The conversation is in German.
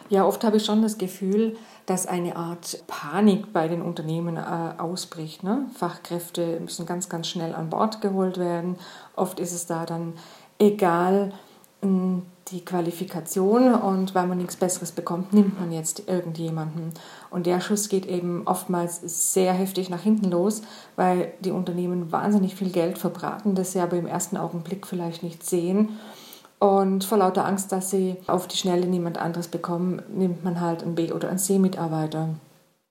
Ja, oft habe ich schon das Gefühl, dass eine Art Panik bei den Unternehmen ausbricht. Ne? Fachkräfte müssen ganz, ganz schnell an Bord geholt werden. Oft ist es da dann egal, die Qualifikation, und weil man nichts Besseres bekommt, nimmt man jetzt irgendjemanden. Und der Schuss geht eben oftmals sehr heftig nach hinten los, weil die Unternehmen wahnsinnig viel Geld verbraten, das sie aber im ersten Augenblick vielleicht nicht sehen. Und vor lauter Angst, dass sie auf die Schnelle niemand anderes bekommen, nimmt man halt einen B- oder einen C-Mitarbeiter.